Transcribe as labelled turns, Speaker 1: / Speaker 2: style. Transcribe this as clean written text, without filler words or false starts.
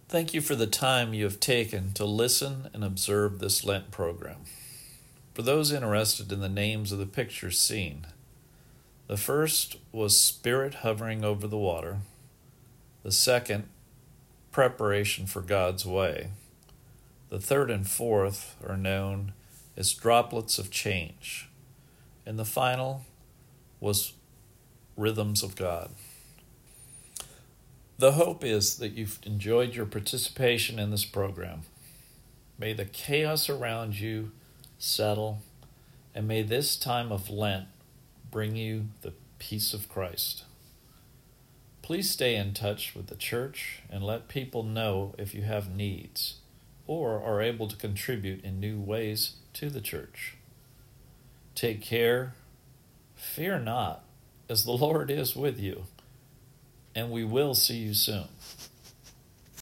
Speaker 1: Thank you for the time you have taken to listen and observe this Lent program. For those interested in the names of the pictures seen, the first was Spirit hovering over the water. The second, Preparation for God's way. The third and fourth are known as Droplets of Change. And the final was Rhythms of God. The hope is that you've enjoyed your participation in this program. May the chaos around you settle, and may this time of Lent bring you the peace of Christ. Please stay in touch with the church and let people know if you have needs or are able to contribute in new ways to the church. Take care, fear not, as the Lord is with you, and we will see you soon.